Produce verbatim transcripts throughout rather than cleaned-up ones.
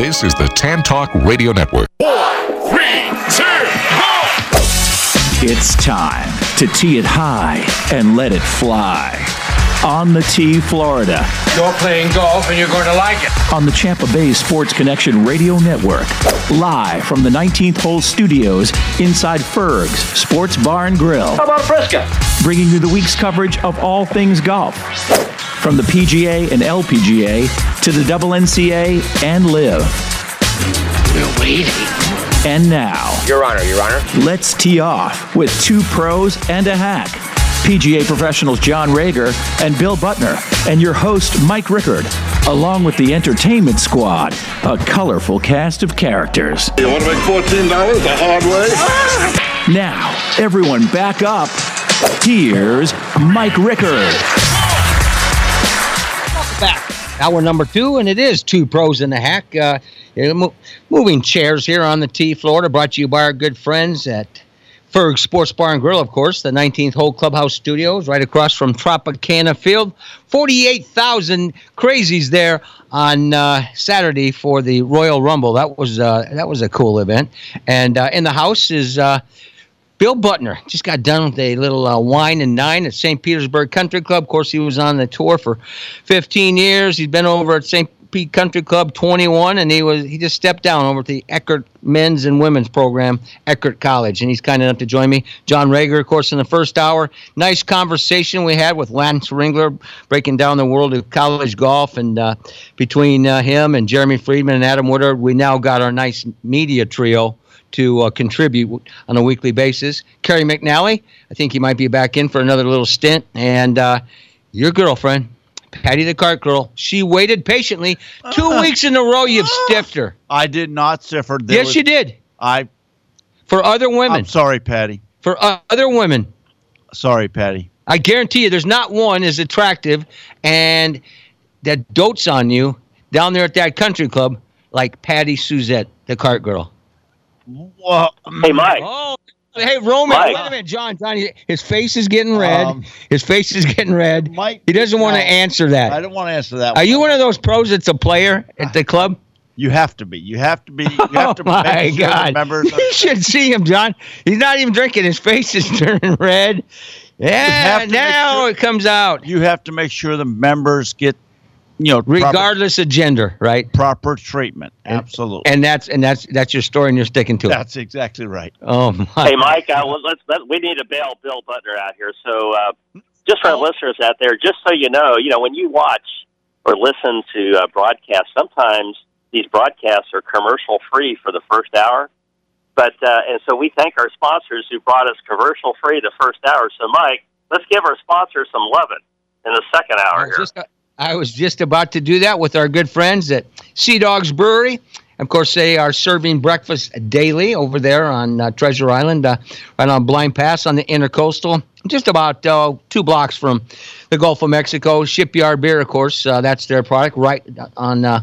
This is the Tan Talk Radio Network. Four, three, two, one. It's time to tee it high and let it fly. On the Tee, Florida. You're playing golf and you're going to like it. On the Champa Bay Sports Connection Radio Network. Live from the nineteenth Hole Studios inside Ferg's Sports Bar and Grill. How about Frisca? Bringing you the week's coverage of all things golf. From the P G A and L P G A to the Double N C A and Live. We're waiting. And now, Your Honor, Your Honor. let's tee off with two pros and a hack. P G A professionals John Rager and Bill Butner, and your host Mike Rickard, along with the entertainment squad, a colorful cast of characters. You want to make fourteen dollars the hard way? Now, everyone back up. Here's Mike Rickard. Back. Hour number two, and it is two pros and a hack. Uh, moving chairs here on the Tee, Florida, brought to you by our good friends at Ferg Sports Bar and Grill, of course, the nineteenth Hole Clubhouse Studios, right across from Tropicana Field. forty-eight thousand crazies there on uh, Saturday for the Royal Rumble. That was uh, that was a cool event. And uh, in the house is uh, Bill Butner. Just got done with a little uh, wine and dine at Saint Petersburg Country Club. Of course, he was on the tour for fifteen years. He's been over at Saint Pete Country Club twenty-one, and he was he just stepped down over to the Eckert men's and women's program, Eckert College, and he's kind enough to join me. John Rager, of course, in the first hour. Nice conversation we had with Lance Ringler, breaking down the world of college golf, and uh, between uh, him and Jeremy Friedman and Adam Woodard, we now got our nice media trio to uh, contribute on a weekly basis. Kerry McNally, I think he might be back in for another little stint, and uh, your girlfriend, Patty the Cart Girl, she waited patiently. Two uh, weeks in a row, you've uh, stiffed her. I did not stiff her. There yes, was, you did. I. For other women. I'm sorry, Patty. For uh, other women. Sorry, Patty. I guarantee you there's not one as attractive and that dotes on you down there at that country club like Patty Suzette, the Cart Girl. Well, hey, Mike. Oh, hey, Roman. Mike. Wait a minute, John. John, his face is getting red. Um, his face is getting red. Mike, he doesn't want to no, answer that. I don't want to answer that. Are one. you one of those pros that's a player at the club? You have to be. You have to be. You have to oh, my make sure God. Members you should see him, John. He's not even drinking. His face is turning red. Yeah, now sure, it comes out. You have to make sure the members get, you know, regardless proper, of gender, right? Proper treatment, absolutely. And that's and that's that's your story, and you're sticking to that's it. That's exactly right. Oh my! Hey, Mike, uh, let's let, we need to bail Bill Butner out here. So, uh, just for our listeners out there, just so you know, you know, when you watch or listen to uh, broadcasts, sometimes these broadcasts are commercial free for the first hour. But uh, and so we thank our sponsors who brought us commercial free the first hour. So, Mike, let's give our sponsors some loving in the second hour here. Just, I was just about to do that with our good friends at Sea Dogs Brewery. Of course, they are serving breakfast daily over there on uh, Treasure Island, uh, right on Blind Pass on the Intercoastal, just about uh, two blocks from the Gulf of Mexico. Shipyard Beer, of course, uh, that's their product, right on uh,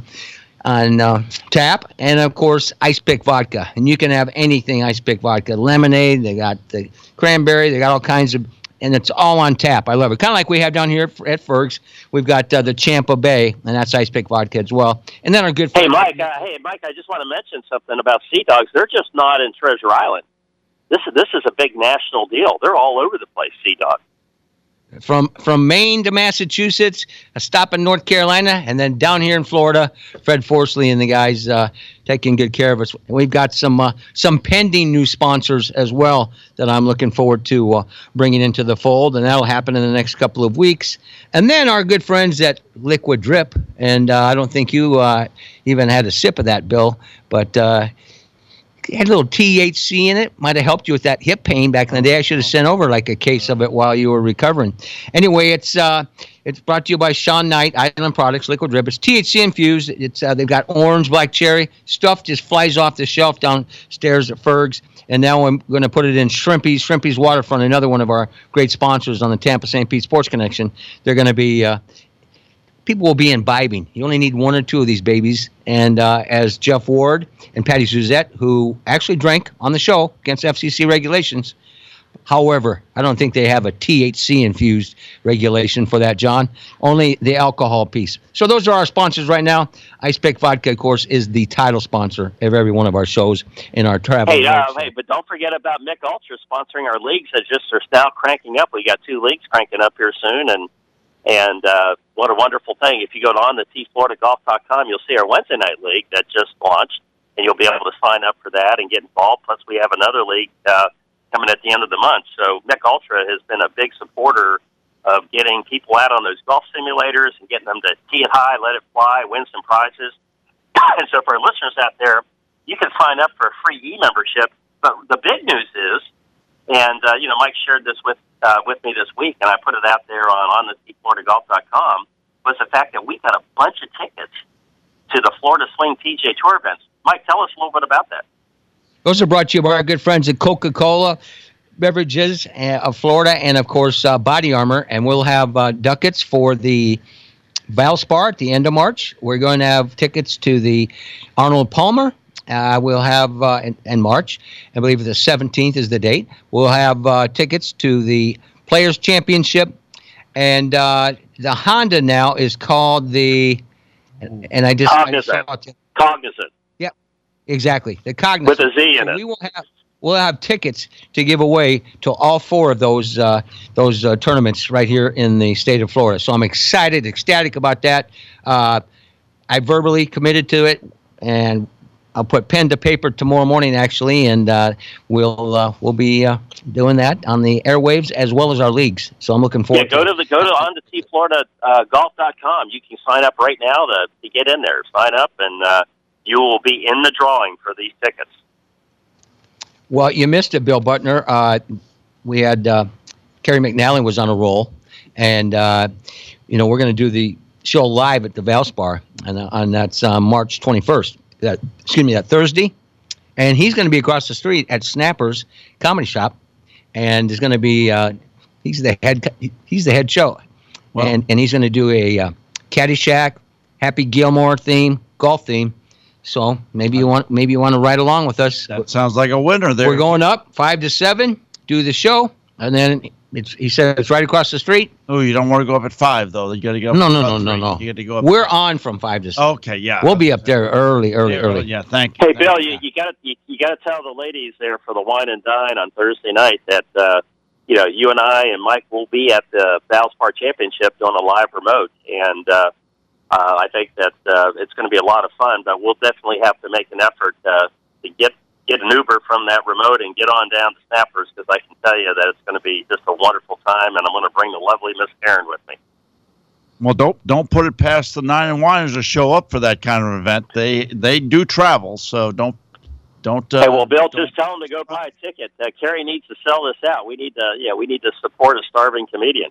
on uh, tap. And, of course, Ice Pick Vodka. And you can have anything Ice Pick Vodka. Lemonade, they got the cranberry, they got all kinds of, and it's all on tap. I love it. Kind of like we have down here at Ferg's. We've got uh, the Champa Bay, and that's Ice Pick Vodka as well. And then our good friend. Hey, Mike, uh, hey, Mike, I just want to mention something about Sea Dogs. They're just not in Treasure Island. This is this is a big national deal. They're all over the place, Sea Dogs. From from Maine to Massachusetts, a stop in North Carolina, and then down here in Florida, Fred Forsley and the guys uh, taking good care of us. We've got some uh, some pending new sponsors as well that I'm looking forward to uh, bringing into the fold, and that'll happen in the next couple of weeks. And then our good friends at Liquid Drip, and uh, I don't think you uh, even had a sip of that, Bill, but uh, it had a little T H C in it. Might have helped you with that hip pain back in the day. I should have sent over like a case of it while you were recovering. Anyway, it's uh, it's brought to you by Sean Knight, Island Products, Liquid Drip. It's T H C infused. It's uh, they've got orange, black cherry. Stuff just flies off the shelf downstairs at Ferg's. And now I'm going to put it in Shrimpy's, Shrimpy's Waterfront, another one of our great sponsors on the Tampa Saint Pete Sports Connection. They're going to be uh, people will be imbibing. You only need one or two of these babies. And uh, as Jeff Ward and Patty Suzette, who actually drank on the show against F C C regulations, However, I don't think they have a T H C-infused regulation for that, John. Only the alcohol piece. So those are our sponsors right now. Ice Pick Vodka, of course, is the title sponsor of every one of our shows in our travel. Hey, uh, hey, but don't forget about Mick Ultra sponsoring our leagues. That just are now cranking up. We got two leagues cranking up here soon, and and uh, what a wonderful thing. If you go to on the T Florida Golf dot com, you'll see our Wednesday night league that just launched, and you'll be able to sign up for that and get involved. Plus, we have another league uh, coming at the end of the month. So Mick Ultra has been a big supporter of getting people out on those golf simulators and getting them to tee it high, let it fly, win some prizes. And so for our listeners out there, you can sign up for a free e-membership. But the big news is, and, uh, you know, Mike shared this with uh, with me this week, and I put it out there on, on the T Florida Golf dot com, was the fact that we got a bunch of tickets to the Florida Swing P G A Tour events. Mike, tell us a little bit about that. Those are brought to you by our good friends at Coca-Cola Beverages of Florida and, of course, uh, Body Armor. And we'll have uh, ducats for the Valspar at the end of March. We're going to have tickets to the Arnold Palmer. Uh, we'll have, uh, in, in March, I believe the seventeenth is the date. We'll have uh, tickets to the Players' Championship. And uh, the Honda now is called the, and I just, Cognizant. I just saw it. Cognizant. Exactly. The Cognizant. With a Z in so it. We will have we'll have tickets to give away to all four of those uh, those uh, tournaments right here in the state of Florida. So I'm excited, ecstatic about that. Uh, I verbally committed to it, and I'll put pen to paper tomorrow morning actually, and uh, we'll uh, we'll be uh, doing that on the airwaves as well as our leagues. So I'm looking forward. Yeah, go to to the go to on the T Florida uh, Golf dot com. You can sign up right now to, to get in there. Sign up and. Uh, You will be in the drawing for these tickets. Well, you missed it, Bill Butner. Uh, we had uh, Kerry McNally was on a roll, and uh, you know we're going to do the show live at the Valspar, and uh, and that's uh, March twenty-first. That excuse me, that Thursday, and he's going to be across the street at Snappers Comedy Shop, and is going to be uh, he's the head he's the head show, wow. and and he's going to do a uh, Caddyshack, Happy Gilmore theme, golf theme. So maybe you want maybe you want to ride along with us. That sounds like a winner there. We're going up five to seven, do the show, and then it's, he said it's right across the street. Oh, you don't want to go up at five though. You got to go. Up no, no, no, no, no, no. You got to go up. We're on from five to seven. Okay, yeah. We'll be up there early, early, yeah, early. Yeah, thank you. Hey, thank Bill, you, you, you got to you, you got to tell the ladies there for the wine and dine on Thursday night that uh, you know you and I and Mike will be at the Valspar Championship doing a live remote, and uh, uh, I think that uh, it's going to be a lot of fun. But we'll definitely have to make an effort uh, to get get an Uber from that remote and get on down to Snappers, because I can tell you that it's going to be just a wonderful time, and I'm going to bring the lovely Miss Karen with me. Well, don't don't put it past the Nine and Winers to show up for that kind of event. They they do travel, so don't don't. Uh, hey, well, Bill, just tell them to go buy a ticket. Uh, Kerry needs to sell this out. We need to, yeah, we need to support a starving comedian.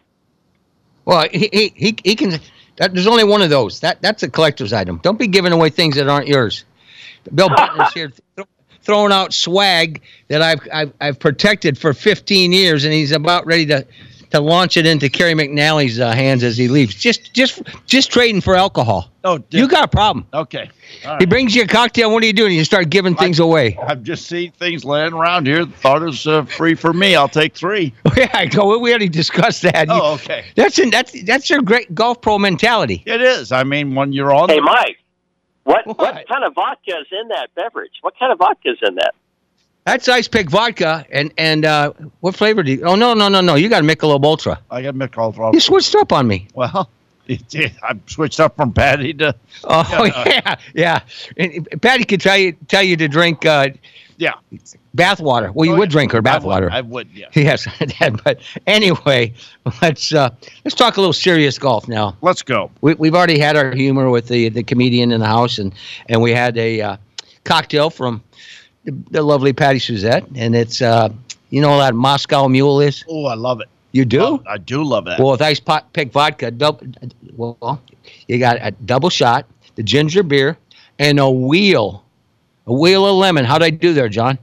Well, he he he, he can. That, there's only one of those. That that's a collector's item. Don't be giving away things that aren't yours. Bill Button's here th- throwing out swag that I've, I've I've protected for fifteen years, and he's about ready to. to launch it into Kerry McNally's uh, hands as he leaves. Just just just trading for alcohol. Oh, dude. You got a problem. Okay. All right. He brings you a cocktail. What are you doing? You start giving things I, away. I've just seen things laying around here. Thought it was uh, free for me. I'll take three. Yeah, go. We already discussed that. Oh, You, okay. That's in, that's that's your great golf pro mentality. It is. I mean, when you're on. Hey, the- Mike, what, What? what kind of vodka is in that beverage? What kind of vodka is in that? That's Ice Pick vodka. And and uh, what flavor do you? Oh no no no no! You got a Michelob Ultra. I got Michelob. You switched up on me. Well, it, it, I switched up from Patty to. Oh Yeah. yeah yeah. And Patty could tell you tell you to drink uh, Yeah. bath water. Well, you Oh, would yeah. drink her bath I would, water. I would, yeah. Yes, but anyway, let's uh, let's talk a little serious golf now. Let's go. We, we've already had our humor with the the comedian in the house, and and we had a uh, cocktail from the, the lovely Patty Suzette, and it's uh, you know what that Moscow Mule is. Oh, I love it. You do? Oh, I do love that. Well, with Ice pot, Pick vodka, double, well, you got a double shot, the ginger beer, and a wheel, a wheel of lemon. How'd I do there, John?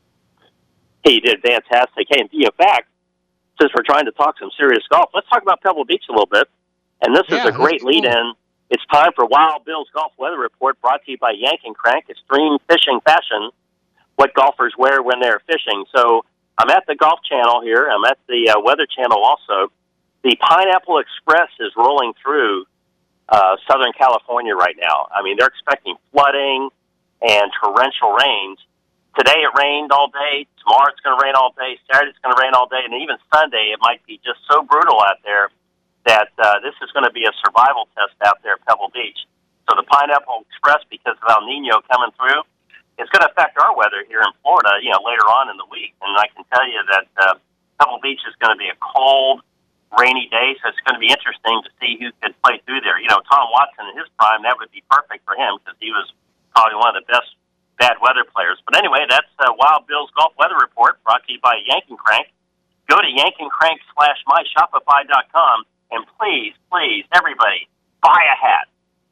Hey, you did fantastic. Hey, in fact, since we're trying to talk some serious golf, let's talk about Pebble Beach a little bit. And this Yeah, is a great that's cool. lead-in. It's time for Wild Bill's Golf Weather Report, brought to you by Yank and Crank, Extreme Fishing Fashion, what golfers wear when they're fishing. So I'm at the Golf Channel here. I'm at the uh, Weather Channel also. The Pineapple Express is rolling through uh, Southern California right now. I mean, they're expecting flooding and torrential rains. Today it rained all day. Tomorrow it's going to rain all day. Saturday it's going to rain all day. And even Sunday it might be just so brutal out there that uh, this is going to be a survival test out there at Pebble Beach. So the Pineapple Express, because of El Nino coming through, it's going to affect our weather here in Florida, you know, later on in the week. And I can tell you that uh, Pebble Beach is going to be a cold, rainy day, so it's going to be interesting to see who could play through there. You know, Tom Watson in his prime, that would be perfect for him because he was probably one of the best bad weather players. But anyway, that's uh, Wild Bill's Golf Weather Report brought to you by Yankin Crank. Go to yankincrank slash my shopify dot com and please, please, everybody, buy a hat.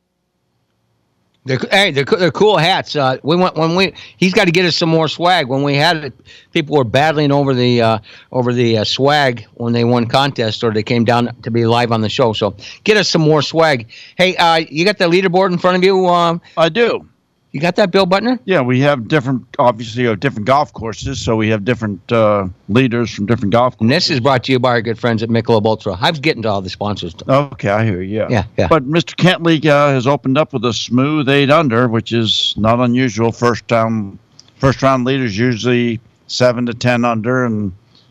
They're, hey, they're, they're cool hats. Uh, we went when we. He's got to get us some more swag. When we had it, people were battling over the uh, over the uh, swag when they won contests or they came down to be live on the show. So get us some more swag. Hey, uh, you got the leaderboard in front of you? Um, I do. You got that, Bill Butner? Yeah, we have different, obviously, uh, different golf courses, so we have different uh, leaders from different golf courses. And this is brought to you by our good friends at Michelob Ultra. I was getting to all the sponsors. Okay, I hear you, yeah. Yeah, yeah. But Mister Kentley uh, has opened up with a smooth eight under, which is not unusual. First round, first round leaders usually seven to ten under, and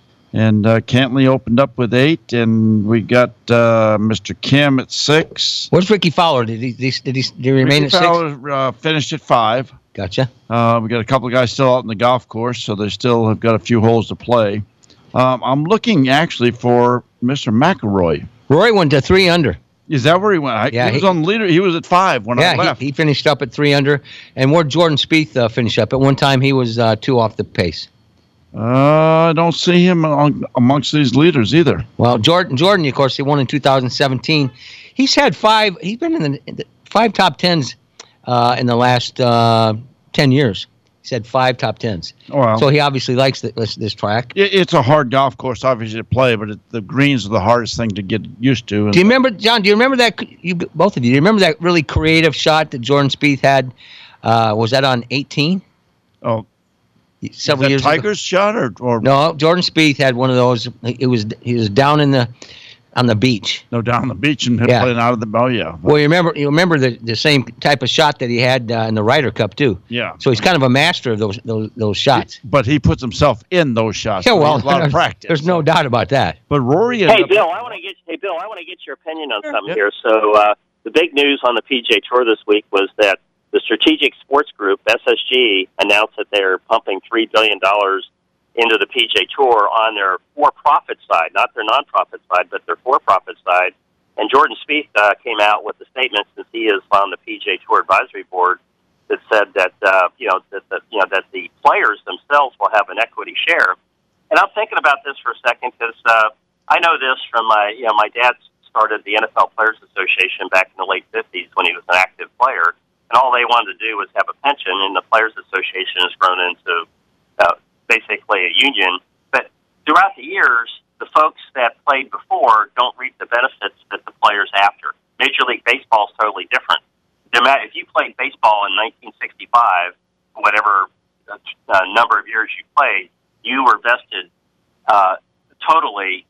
and uh, Kentley opened up with eight, and we got uh, Mister Kim at six. Where's Ricky Fowler? Did he did he, did he, did he remain Ricky at Fowler, six? Uh, finished at five. Gotcha. Uh, we got a couple of guys still out in the golf course, so they still have got a few holes to play. Um, I'm looking actually for Mister McIlroy. Roy went to three under. Is that where he went? I, Yeah, he was he- on the leader. He was at five when I Yeah, left. he, he finished up at three under. And where Jordan Spieth uh, finished up? At one time, he was uh, two off the pace. Uh, I don't see him among, amongst these leaders either. Well, Jordan, Jordan, of course, he won in two thousand seventeen. He's had five. He's been in the, in the five top tens uh, in the last uh, ten years. He's had five top tens. Oh, well. So he obviously likes the, this, this track. It, it's a hard golf course, obviously, to play, but it, the greens are the hardest thing to get used to. Do you remember, John? Do you remember that? You both of you. Do you remember that really creative shot that Jordan Spieth had? Uh, was that on eighteen? Oh, several is that years Tiger's ago? shot or, or No, Jordan Spieth had one of those. It was he was down in the on the beach. no down the beach and Yeah. playing out of the oh yeah Well, you remember you remember the, the same type of shot that he had uh, in the Ryder Cup too. yeah. So he's kind of a master of those those those shots. But he puts himself in those shots. Yeah, so he well, has a lot of practice. there's no doubt about that. But Rory. Hey, ended up- Bill, I want to get hey Bill, I want to get your opinion on something yeah. here. So uh, the big news on the P G A Tour this week was that the Strategic Sports Group (S S G) announced that they're pumping three billion dollars into the P G A Tour on their for-profit side, not their non-profit side, but their for-profit side. And Jordan Spieth uh, came out with a statement, since he is on the P G A Tour Advisory Board, that said that uh, you know that, that you know that the players themselves will have an equity share. And I'm thinking about this for a second because uh, I know this from my you know my dad started the N F L Players Association back in the late fifties when he was an active player, and all they wanted to do was have a pension. And the Players Association has grown into uh, basically a union. But throughout the years, the folks that played before don't reap the benefits that the players after. Major League Baseball is totally different. No matter if you played baseball in nineteen sixty-five, whatever uh, number of years you played, you were vested uh, totally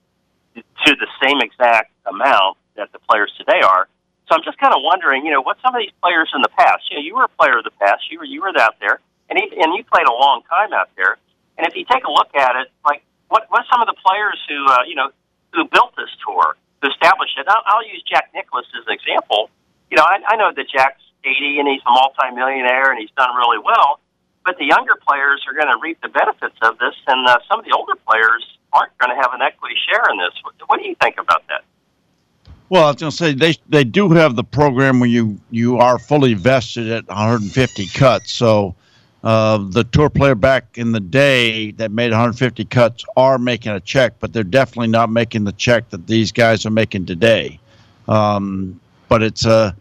to the same exact amount that the players today are. So I'm just kind of wondering, you know, what some of these players in the past, you know, you were a player of the past, you were you were out there, and he, and you played a long time out there. And if you take a look at it, like what what some of the players who uh, you know who built this tour, who established it. I'll, I'll use Jack Nicklaus as an example. You know, I, I know that Jack's eighty and he's a multimillionaire and he's done really well. But the younger players are going to reap the benefits of this, and uh, some of the older players aren't going to have an equity share in this. What, what do you think about that? Well, I was going to say they they do have the program where you, you are fully vested at one hundred fifty cuts. So uh, the tour player back in the day that made one hundred fifty cuts are making a check, but they're definitely not making the check that these guys are making today. Um, but it's a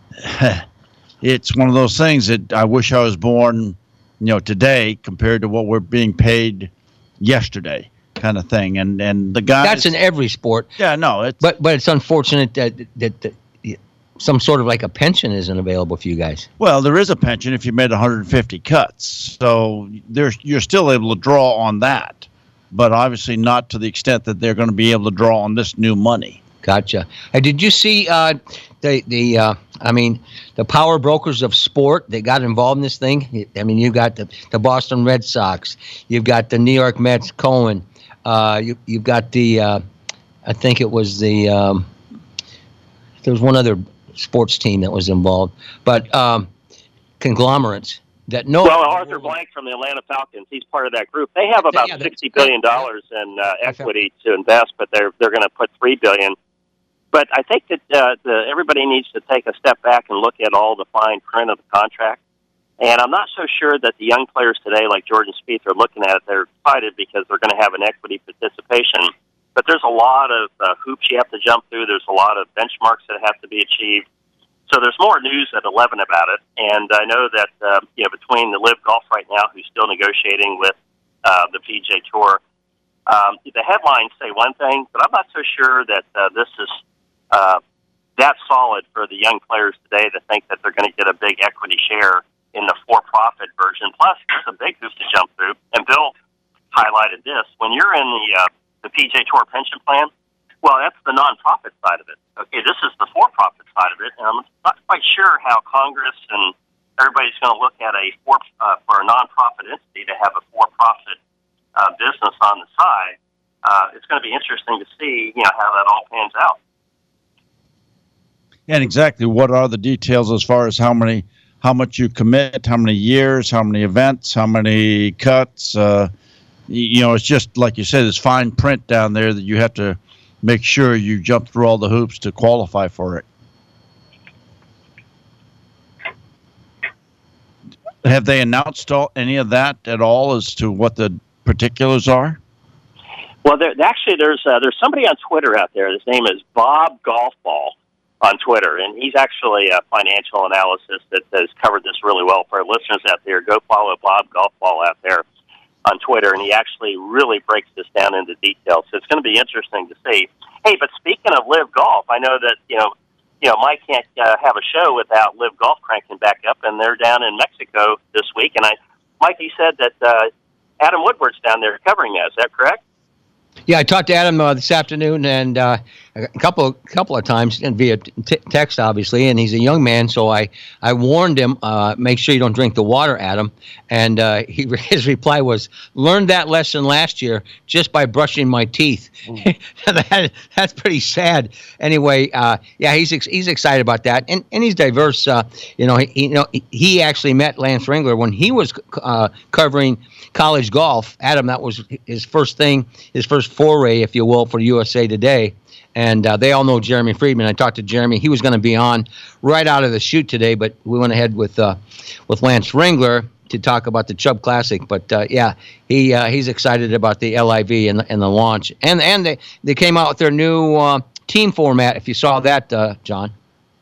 it's one of those things that I wish I was born, you know, today compared to what we're being paid yesterday, kind of thing. And and the guys That's in every sport. Yeah, no, it's But but it's unfortunate that, that that some sort of like a pension isn't available for you guys. well, there is a pension if you made one hundred fifty cuts, so there's you're still able to draw on that. but obviously not to the extent that they're going to be able to draw on this new money. Gotcha. Hey, did you see uh, the the? Uh, I mean, the power brokers of sport? They got involved in this thing. I mean, you got the, the Boston Red Sox. You've got the New York Mets. Cohen. Uh, you you've got the. Uh, I think it was the. Um, there was one other sports team that was involved, but um, conglomerates that know. Well, Arthur Blank from the Atlanta Falcons, he's part of that group. They have about yeah, sixty billion dollars yeah. in uh, equity to invest, but they're they're going to put three billion dollars. But I think that uh, the, everybody needs to take a step back and look at all the fine print of the contract. And I'm not so sure that the young players today, like Jordan Spieth, are looking at it. They're excited because they're going to have an equity participation. But there's a lot of uh, hoops you have to jump through. There's a lot of benchmarks that have to be achieved. So there's more news at eleven about it. And I know that uh, you know, between the Live Golf right now, who's still negotiating with uh, the P G A Tour, um, the headlines say one thing, but I'm not so sure that uh, this is uh, that solid for the young players today to think that they're going to get a big equity share in the for-profit version. Plus, there's a big hoop to jump through. And Bill highlighted this. When you're in the uh, the P G A Tour pension plan, well, that's the nonprofit side of it. Okay, this is the for-profit side of it, and I'm not quite sure how Congress and everybody's going to look at a for uh, for a nonprofit entity to have a for-profit uh, business on the side. Uh, it's going to be interesting to see, you know, how that all pans out. And exactly what are the details as far as how many, how much you commit, how many years, how many events, how many cuts. Uh, you know, it's just like you said, there's fine print down there that you have to make sure you jump through all the hoops to qualify for it. Have they announced all, any of that at all as to what the particulars are? Well, there, actually, there's uh, there's somebody on Twitter out there. His name is Bob Golfball on Twitter, and he's actually a financial analysis that has covered this really well for our listeners out there. Go follow Bob Golfball out there on Twitter, and he actually really breaks this down into detail. So it's going to be interesting to see. Hey, but speaking of Live Golf, I know that you know, you know, Mike can't uh, have a show without Live Golf cranking back up, and they're down in Mexico this week. And I, Mike, he said that uh, Adam Woodward's down there covering that. Is that correct? Yeah, I talked to Adam uh, this afternoon, and uh, a couple couple of times and via t- text, obviously. And he's a young man, so I, I warned him, uh, make sure you don't drink the water, Adam. And uh, he, his reply was, "Learned that lesson last year just by brushing my teeth." that, that's pretty sad. Anyway, uh, yeah, he's ex- he's excited about that, and and he's diverse. Uh, you know, he, you know, he actually met Lance Ringler when he was uh, covering college golf. Adam, that was his first thing, his first foray, if you will, for U S A Today. And uh, they all know Jeremy Friedman. I talked to Jeremy. He was going to be on right out of the chute today, but we went ahead with uh, with Lance Ringler to talk about the Chubb Classic. But uh, yeah, he uh, he's excited about the L I V and the, and the launch. And and they, they came out with their new uh, team format, if you saw that, uh, John.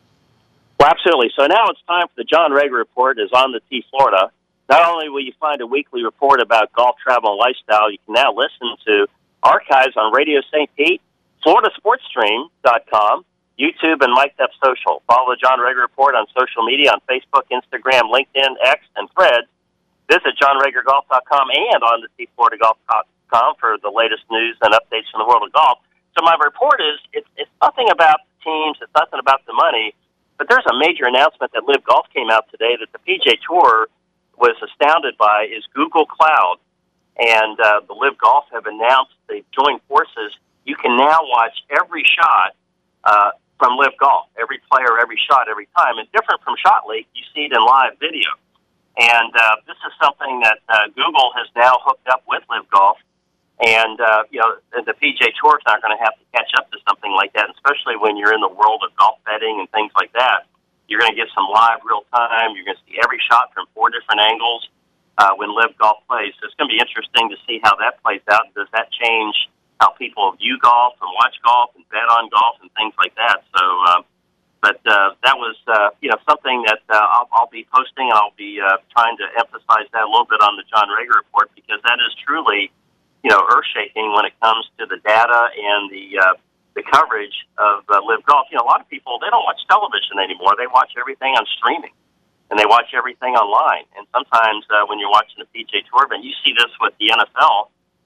Well, absolutely. So now it's time for the John Rager Report is on the T Florida. Not only will you find a weekly report about golf, travel, and lifestyle, you can now listen to archives on Radio Saint Pete, Florida Sports Stream dot com, YouTube, and Mike Up Social. Follow the John Rager Report on social media on Facebook, Instagram, LinkedIn, X, and Threads. Visit John Rager Golf dot com and on the T Florida Golf dot com for the latest news and updates from the world of golf. So my report is, it's, it's nothing about the teams, it's nothing about the money, but there's a major announcement that Live Golf came out today that the P G A Tour was astounded by is Google Cloud. And uh, the Live Golf have announced they've joined forces. You can now watch every shot uh, from Live Golf, every player, every shot, every time. And different from Shot Leak, you see it in live video. And uh, this is something that uh, Google has now hooked up with Live Golf. And, uh, you know, the P G A Tour is not going to have to catch up to something like that, especially when you're in the world of golf betting and things like that. You're going to get some live real time. You're going to see every shot from four different angles uh, when Live Golf plays. So it's going to be interesting to see how that plays out. Does that change how people view golf and watch golf and bet on golf and things like that? So, uh, but uh, that was, uh, you know, something that uh, I'll, I'll be posting, and I'll be uh, trying to emphasize that a little bit on the John Rager Report, because that is truly, you know, earth-shaking when it comes to the data and the uh, the coverage of uh, Live Golf. You know, a lot of people, they don't watch television anymore. They watch everything on streaming, and they watch everything online. And sometimes uh, when you're watching the P G A Tour event, you see this with the N F L.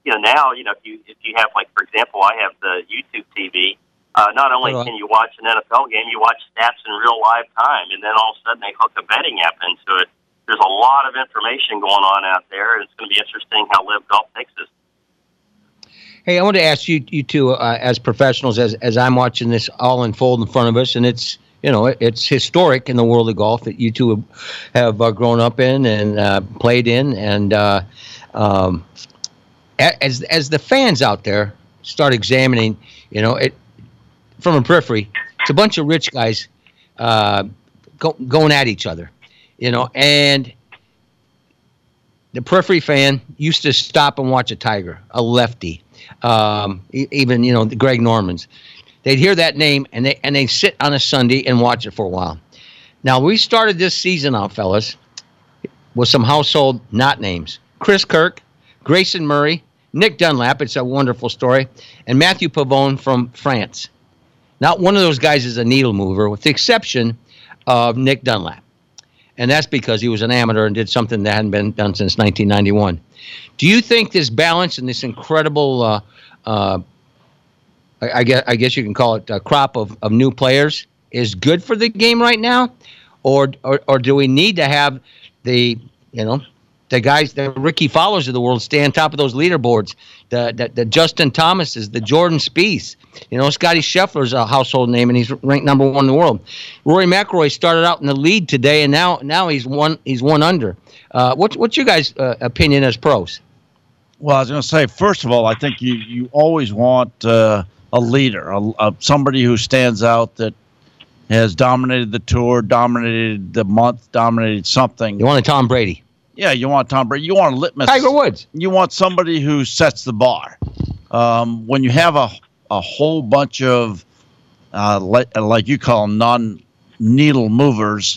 you know, now, you know, if you if you have, like, for example, I have the YouTube T V. Uh, not only can you watch an N F L game, you watch stats in real live time, and then all of a sudden they hook a betting app into it. There's a lot of information going on out there, and it's going to be interesting how Live Golf takes this. Hey, I want to ask you, you two, uh, as professionals, as as I'm watching this all unfold in front of us, and it's you know it's historic in the world of golf that you two have uh, grown up in and uh, played in, and uh, um, as as the fans out there start examining, you know, it from a periphery, it's a bunch of rich guys uh, go, going at each other, you know, and the periphery fan used to stop and watch a Tiger, a lefty. Um, even, you know, the Greg Normans. They'd hear that name, and they and they sit on a Sunday and watch it for a while. Now, we started this season out, fellas, with some household not names. Chris Kirk, Grayson Murray, Nick Dunlap, it's a wonderful story, and Matthew Pavone from France. Not one of those guys is a needle mover, with the exception of Nick Dunlap. And that's because he was an amateur and did something that hadn't been done since nineteen ninety-one. Do you think this balance and this incredible, uh, uh, I, I, guess, I guess you can call it a crop of, of new players is good for the game right now? Or, or or do we need to have the, you know, the guys, the Ricky Fowlers of the world stay on top of those leaderboards, the, the, the Justin Thomases, the Jordan Spieths. You know, Scotty Scheffler's a household name, and he's ranked number one in the world. Rory McIlroy started out in the lead today, and now now he's one he's one under. Uh, what's what's your guys' uh, opinion as pros? Well, I was going to say, first of all, I think you, you always want uh, a leader, a, a, somebody who stands out that has dominated the tour, dominated the month, dominated something. You want a Tom Brady. Yeah, you want Tom Brady. You want a litmus. Tiger Woods. You want somebody who sets the bar. Um, when you have a a whole bunch of, uh, like, like you call them, non-needle movers,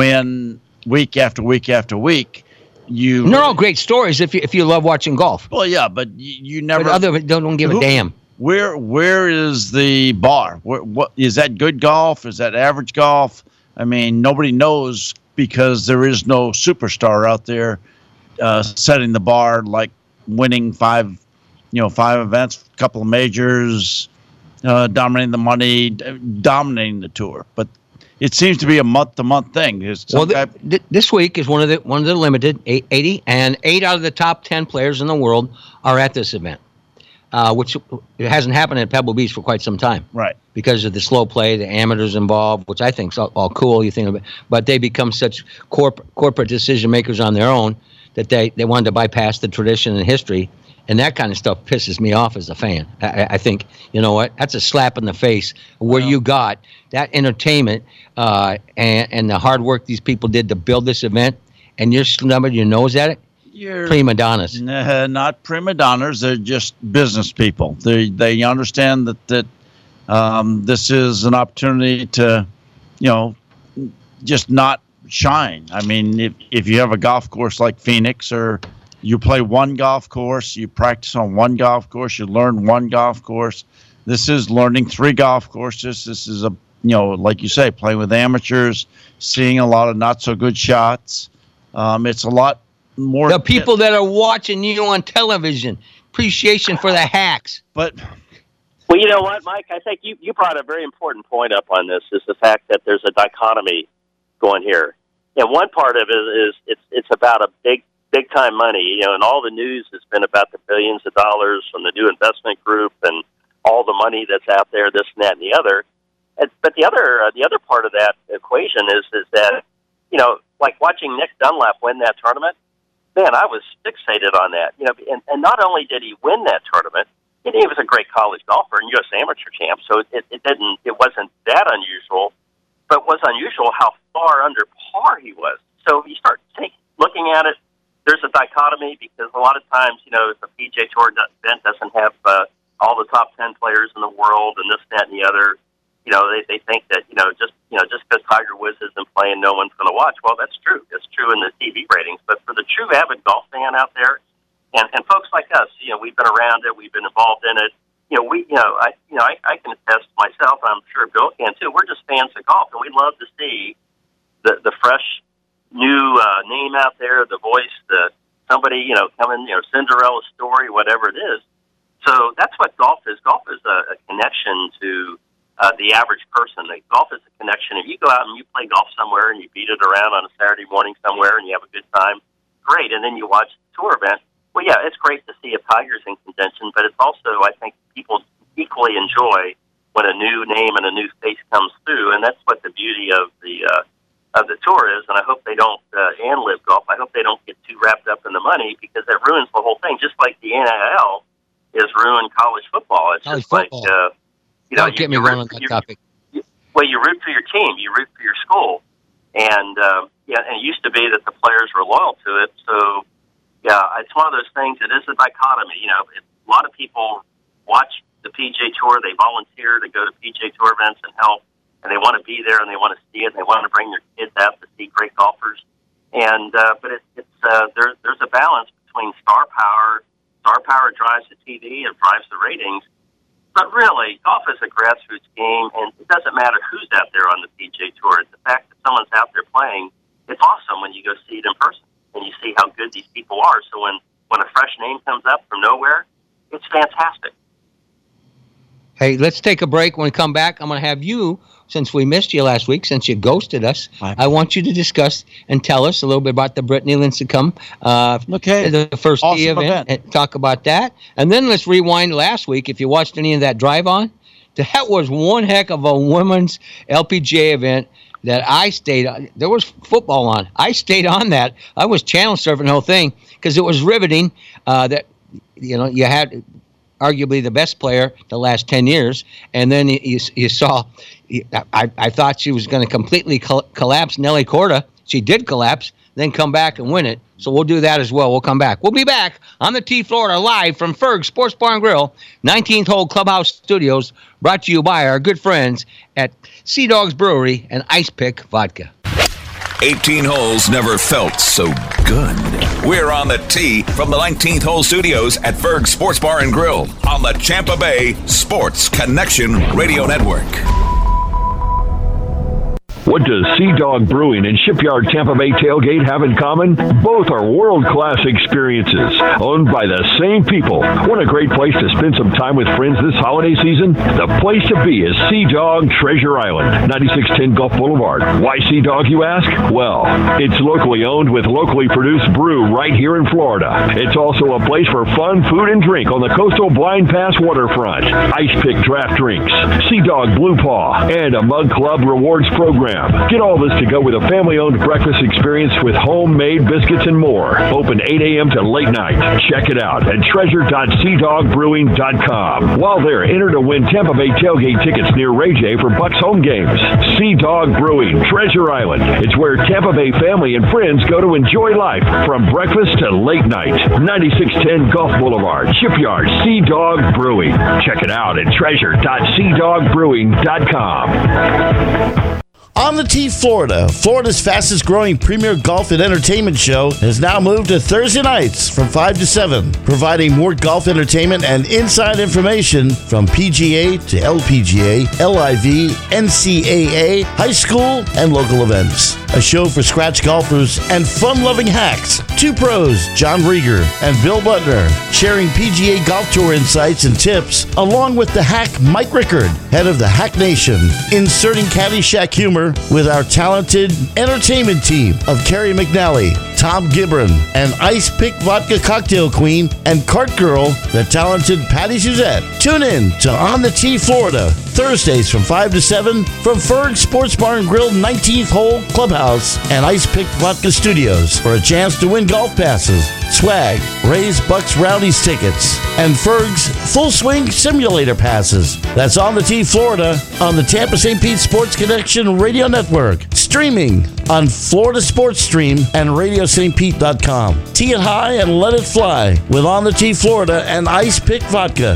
win week after week after week, you. And they're all great stories if you if you love watching golf. Well, yeah, but you, you never. But other don't don't give who, a damn. Where where is the bar? Where, what is that? Good golf? Is that average golf? I mean, nobody knows, because there is no superstar out there uh, setting the bar, like winning five, you know, five events, a couple of majors, uh, dominating the money, dominating the tour. But it seems to be a month-to-month thing. Well, th- th- this week is one of the one of the limited eighty, and eight out of the top ten players in the world are at this event, uh, which it hasn't happened at Pebble Beach for quite some time. Right. Because of the slow play, the amateurs involved, which I think is all, all cool. You think of it, but they become such corporate corporate decision makers on their own that they, they wanted to bypass the tradition and history, and that kind of stuff pisses me off as a fan. I, I think, you know what, that's a slap in the face where you got that entertainment uh, and, and the hard work these people did to build this event, and you're snubbing your nose at it. You're prima donnas. Nah, not prima donnas. They're just business people. They they understand that that. Um, this is an opportunity to, you know, just not shine. I mean, if, if you have a golf course like Phoenix, or you play one golf course, you practice on one golf course, you learn one golf course. This is learning three golf courses. This is a, you know, like you say, playing with amateurs, seeing a lot of not so good shots. Um, it's a lot more. The people that are watching you on television, appreciation for the hacks. But. Well, you know what, Mike? I think you, you brought a very important point up on this, is the fact that there's a dichotomy going here. And one part of it is it's it's about a big, big-time money, you know, and all the news has been about the billions of dollars from the new investment group and all the money that's out there, this and that and the other. And, but the other uh, the other part of that equation is is that, you know, like watching Nick Dunlap win that tournament, man, I was fixated on that. You know, and, and not only did he win that tournament, he was a great college golfer and U S amateur champ, so it, it didn't, it wasn't that unusual, but it was unusual how far under par he was. So you start take, looking at it, there's a dichotomy, because a lot of times, you know, if the P G A Tour event doesn't have uh, all the top ten players in the world and this, that, and the other, you know, they, they think that, you know, just you know, just because Tiger Woods isn't playing, no one's going to watch. Well, that's true. That's true in the T V ratings, but for the true avid golf fan out there, And, and folks like us, you know, we've been around it, we've been involved in it. You know, we, you know, I, you know, I, I can attest myself, and I'm sure Bill can too. We're just fans of golf, and we love to see the the fresh, new uh, name out there, the voice, the somebody, you know, coming, you know, Cinderella story, whatever it is. So that's what golf is. Golf is a, a connection to uh, the average person. Like, golf is a connection. If you go out and you play golf somewhere and you beat it around on a Saturday morning somewhere and you have a good time, great. And then you watch the tour event. Well, yeah, it's great to see a Tigers in contention, but it's also, I think, people equally enjoy when a new name and a new face comes through, and that's what the beauty of the uh, of the tour is. And I hope they don't, uh, and Live Golf, I hope they don't get too wrapped up in the money, because that ruins the whole thing. Just like the N I L is ruined college football. It's college just football. like uh, you know, don't you, get me you wrong root, on that you, topic. You, well, you root for your team, you root for your school, and uh, yeah, and it used to be that the players were loyal to it. So yeah, it's one of those things. It is a dichotomy. You know, it, a lot of people watch the P G A Tour. They volunteer to go to P G A Tour events and help, and they want to be there and they want to see it. And they want to bring their kids out to see great golfers. And uh, but it, it's uh, there, there's a balance between star power. Star power drives the T V and drives the ratings. But really, golf is a grassroots game, and it doesn't matter who's out there on the P G A Tour. The fact that someone's out there playing, it's awesome when you go see it in person and you see how good these people are. So when, when a fresh name comes up from nowhere, it's fantastic. Hey, let's take a break. When we come back, I'm going to have you, since we missed you last week, since you ghosted us, Hi. I want you to discuss and tell us a little bit about the Brittany Lincecum, uh, Okay. the first Awesome tee event, event. and talk about that. And then let's rewind last week. If you watched any of that drive on, that was one heck of a women's L P G A event that I stayed on. There was football on. I stayed on that. I was channel surfing the whole thing because it was riveting. Uh, that, you know, you had arguably the best player the last ten years, and then you, you saw, I, I thought she was going to completely col- collapse Nelly Corda. She did collapse, then come back and win it. So we'll do that as well. We'll come back. We'll be back on the T Florida live from Ferg Sports Bar and Grill, nineteenth Hole Clubhouse Studios, brought to you by our good friends at Sea Dogs Brewery and Ice Pick Vodka. eighteen holes never felt so good. We're on the tee from the nineteenth Hole Studios at Ferg Sports Bar and Grill on the Tampa Bay Sports Connection Radio Network. What does Sea Dog Brewing and Shipyard Tampa Bay Tailgate have in common? Both are world-class experiences, owned by the same people. Want a great place to spend some time with friends this holiday season? The place to be is Sea Dog Treasure Island, ninety-six ten Gulf Boulevard. Why Sea Dog, you ask? Well, it's locally owned with locally produced brew right here in Florida. It's also a place for fun food and drink on the coastal Blind Pass waterfront. Ice Pick draft drinks, Sea Dog Blue Paw, and a Mug Club rewards program. Get all this to go with a family-owned breakfast experience with homemade biscuits and more. Open eight a.m. to late night. Check it out at treasure dot sea dog brewing dot com. While there, enter to win Tampa Bay tailgate tickets near Ray J for Bucks home games. Sea Dog Brewing, Treasure Island. It's where Tampa Bay family and friends go to enjoy life from breakfast to late night. ninety-six ten Gulf Boulevard, Shipyard, Sea Dog Brewing. Check it out at treasure dot sea dog brewing dot com. On the Tee Florida, Florida's fastest growing premier golf and entertainment show has now moved to Thursday nights from five to seven, providing more golf entertainment and inside information from P G A to L P G A, L I V, N C A A, high school, and local events. A show for scratch golfers and fun-loving hacks. Two pros, John Rieger and Bill Butner, sharing P G A Golf Tour insights and tips, along with the hack Mike Rickard, head of the Hack Nation, inserting Caddyshack humor with our talented entertainment team of Kerry McNally, Tom Gibran, and Ice Pick Vodka Cocktail Queen, and Cart Girl, the talented Patty Suzette. Tune in to On the Tee Florida, Thursdays from five to seven from Ferg Sports Bar and Grill nineteenth Hole Clubhouse and Ice Pick Vodka Studios for a chance to win golf passes, swag, Rays Bucks Rowdies tickets, and Ferg's Full Swing Simulator passes. That's On the Tee Florida on the Tampa Saint Pete Sports Connection Radio Network. Streaming on Florida Sports Stream and radio st pete dot com. Tee it high and let it fly with On the Tee Florida and Ice Pick Vodka.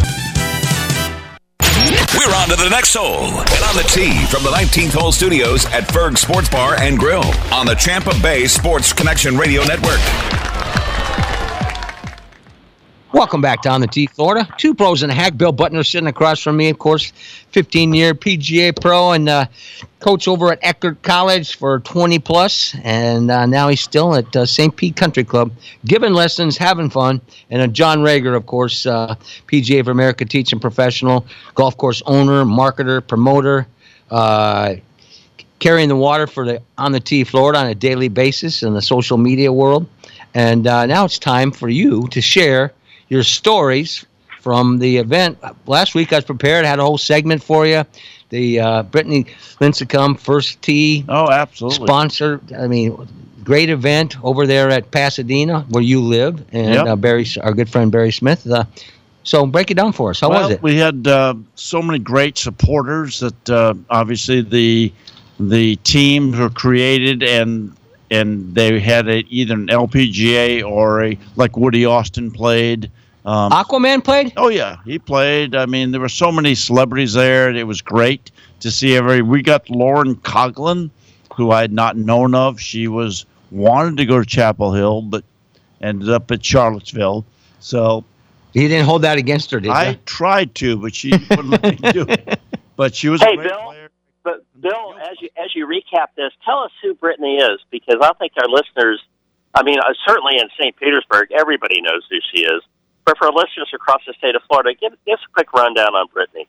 We're on to the next hole and on the tee from the nineteenth Hole Studios at Ferg Sports Bar and Grill on the Tampa Bay Sports Connection Radio Network. Welcome back to On the Tee, Florida. Two pros and a hack. Bill Butner sitting across from me, of course, fifteen-year P G A pro and uh, coach over at Eckerd College for twenty plus, and uh, now he's still at uh, Saint Pete Country Club, giving lessons, having fun. And uh, John Rager, of course, uh, P G A of America teaching professional, golf course owner, marketer, promoter, uh, carrying the water for the On the Tee, Florida on a daily basis in the social media world. And uh, now it's time for you to share your stories from the event. Last week I was prepared, had a whole segment for you. The uh, Brittany Lincecum First Tee oh, absolutely. sponsor. I mean, great event over there at Pasadena where you live. And yep. uh, Barry, our good friend Barry Smith. Uh, so break it down for us. How well, was it? We had uh, so many great supporters that uh, obviously the the teams were created and and they had a, either an L P G A or a like Woody Austin played. Um, Aquaman played? Oh, yeah. He played. I mean, there were so many celebrities there. It was great to see every. We got Lauren Coughlin, who I had not known of. She was wanted to go to Chapel Hill, but ended up at Charlottesville. So you didn't hold that against her, did you? I tried to, but she wouldn't let me do it. But she was hey, a great Bill, player. But Bill, as you as you recap this, tell us who Brittany is, because I think our listeners, I mean, uh, certainly in Saint Petersburg, everybody knows who she is. But for our listeners across the state of Florida, give, give us a quick rundown on Brittany.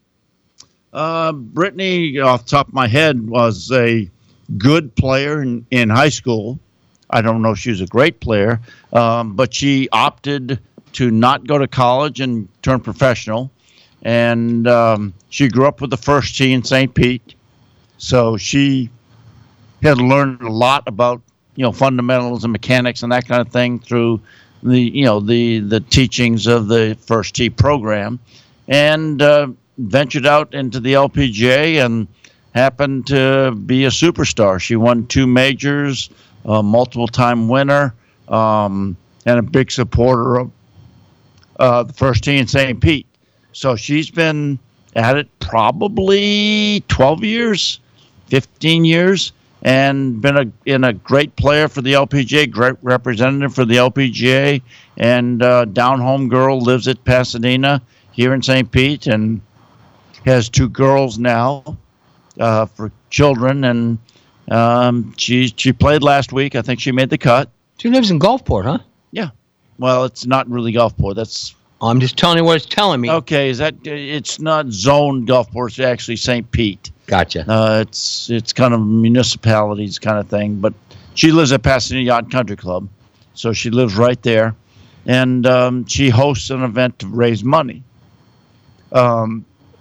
Uh, Brittany, off the top of my head, was a good player in, in high school. I don't know if she was a great player, um, but she opted to not go to college and turn professional. And um, she grew up with the First Tee in Saint Pete. So she had learned a lot about, you know, fundamentals and mechanics and that kind of thing through the, you know, the, the teachings of the First Tee program, and uh, ventured out into the L P G A and happened to be a superstar. She won two majors, a multiple-time winner, um, and a big supporter of uh, the First Tee in Saint Pete. So she's been at it probably twelve years, fifteen years, and been a in a great player for the L P G A, great representative for the L P G A, and uh, down home girl, lives at Pasadena here in Saint Pete, and has two girls now uh, for children, and um, she she played last week. I think she made the cut. She lives in Gulfport, huh? Yeah. Well, it's not really Gulfport. That's I'm just telling you what it's telling me. Okay, is that it's not zoned Gulfport? It's actually Saint Pete. Gotcha. Uh, it's it's kind of municipalities kind of thing, but she lives at Pasadena Yacht Country Club, so she lives right there, and um, she hosts an event to raise money. Um,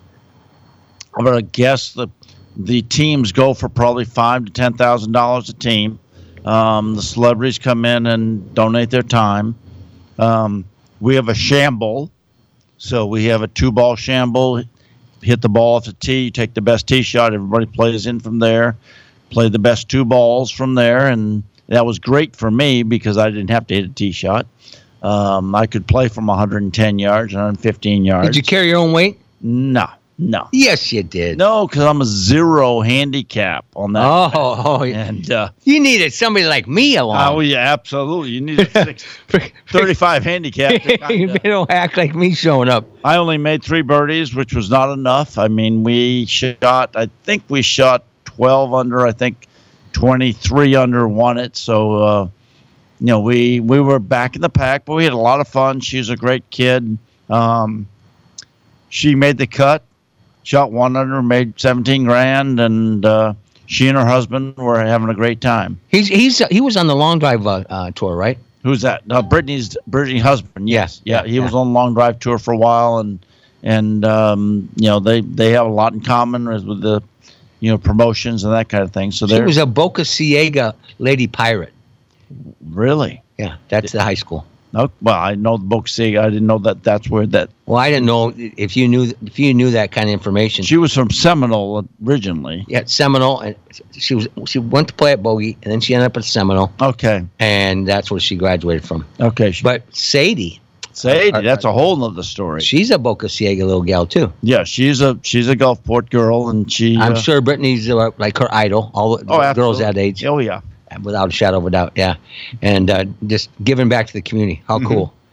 I'm gonna guess the the teams go for probably five to ten thousand dollars a team. Um, the celebrities come in and donate their time. Um, we have a shamble, so we have a two-ball shamble. Hit the ball off the tee, you take the best tee shot, everybody plays in from there, play the best two balls from there, and that was great for me because I didn't have to hit a tee shot. Um, I could play from one hundred ten yards, one hundred fifteen yards. Did you carry your own weight? No, no. Yes, you did. No, because I'm a zero handicap on that. Oh, oh yeah. And uh, you needed somebody like me along. Oh, yeah, absolutely. You need a six, thirty-five handicap. To you kinda, don't act like me showing up. I only made three birdies, which was not enough. I mean, we shot, I think we shot twelve under, I think twenty-three under won it. So, uh, you know, we, we were back in the pack, but we had a lot of fun. She's a great kid. Um, she made the cut. Shot one under, made seventeen grand, and uh, she and her husband were having a great time. He's he's uh, he was on the long drive uh, uh, tour, right? Who's that? Uh, Brittany's Brittany's husband. Yes, yeah, yeah he yeah. was on the long drive tour for a while, and and um, you know they, they have a lot in common with the you know promotions and that kind of thing. So she was a Boca Ciega Lady Pirate. Really? Yeah, that's the high school. No, well, I know the Boca Ciega. I didn't know that that's where that. Well, I didn't know if you knew if you knew that kind of information. She was from Seminole originally. Yeah, Seminole, and she was she went to play at Bogey, and then she ended up at Seminole. Okay, and that's where she graduated from. Okay, but Sadie, Sadie, uh, that's a whole nother story. She's a Boca Ciega little gal too. Yeah, she's a she's a Gulfport girl, and she. I'm uh, sure Brittany's uh, like her idol. All the oh, girls that age. Oh yeah, without a shadow of a doubt. Yeah, and uh, just giving back to the community. How mm-hmm. cool.